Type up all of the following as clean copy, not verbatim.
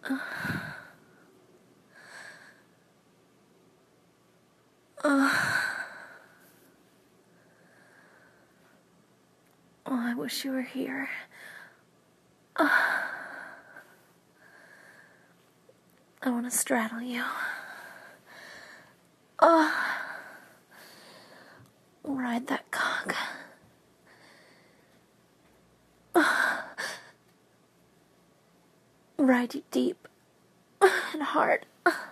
Oh, I wish you were here. I want to straddle you. Ride that cock. Ride you deep and hard.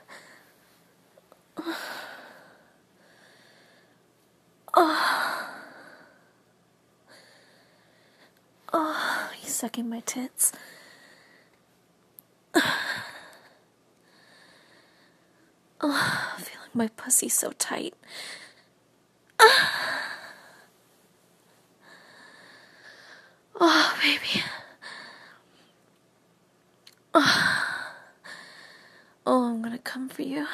You sucking my tits. Feeling my pussy so tight. Oh, baby. Oh, I'm gonna come for you.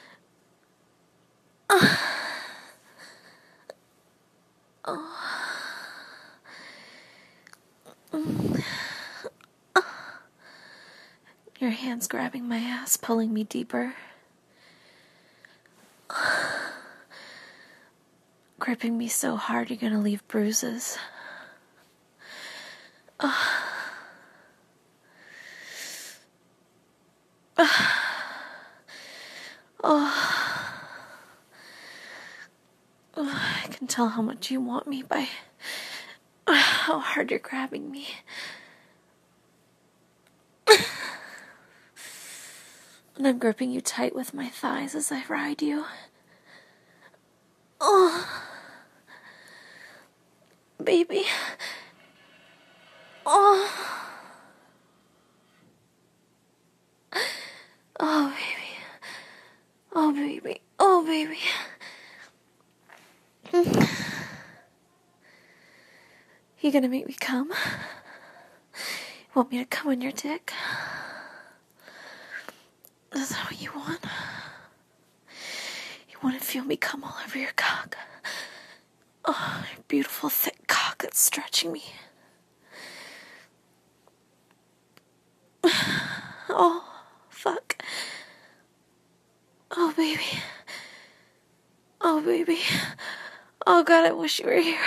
Your hands grabbing my ass, pulling me deeper. Gripping me so hard you're gonna leave bruises. I can tell how much you want me by how hard you're grabbing me. And I'm gripping you tight with my thighs as I ride you. Oh, baby. Oh. Oh, baby. Oh, baby. Oh, baby. You gonna make me come? Want me to come on your dick? Is that what you want? You want to feel me come all over your cock? Oh, your beautiful thick cock that's stretching me. Oh, fuck. Oh, baby. Oh, baby. Oh, God, I wish you were here.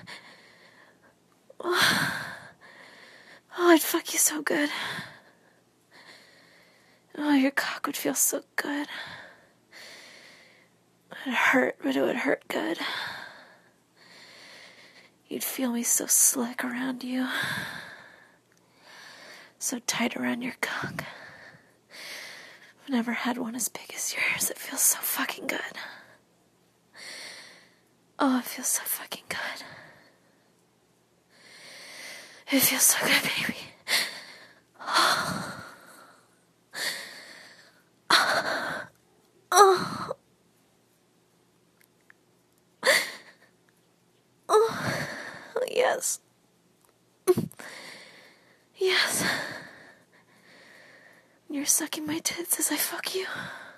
Oh, I'd fuck you so good. Oh, your cock would feel so good. It'd hurt, but it would hurt good. You'd feel me so slick around you. So tight around your cock. I've never had one as big as yours. It feels so fucking good. Oh, it feels so fucking good. It feels so good, baby. Oh. Oh. Oh. Yes. Yes. You're sucking my tits as I fuck you.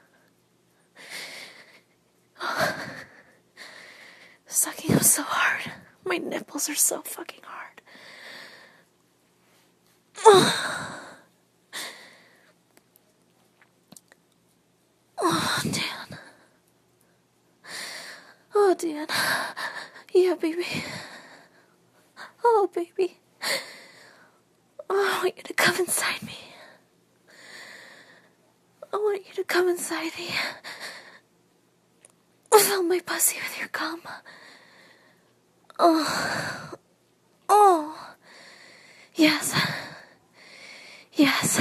Sucking them so hard. My nipples are so fucking hard. Oh, Dan. Oh, Dan. Yeah, baby. Oh, baby. Oh, I want you to come inside me. I want you to come inside me. Fill my pussy with your cum. Oh. Oh. Yes. Yes.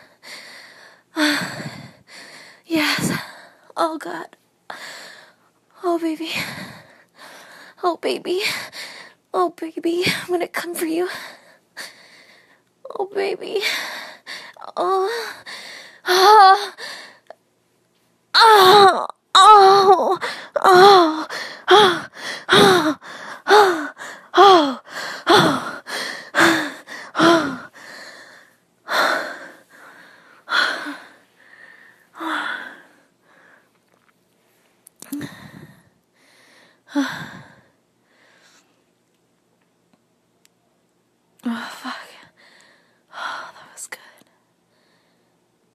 Yes. Oh, God. Oh, baby. Oh, baby. Oh, baby. I'm gonna come for you. Oh, baby. Oh. Oh. Oh. Oh. Oh. Oh. Oh. Oh. Oh. Oh.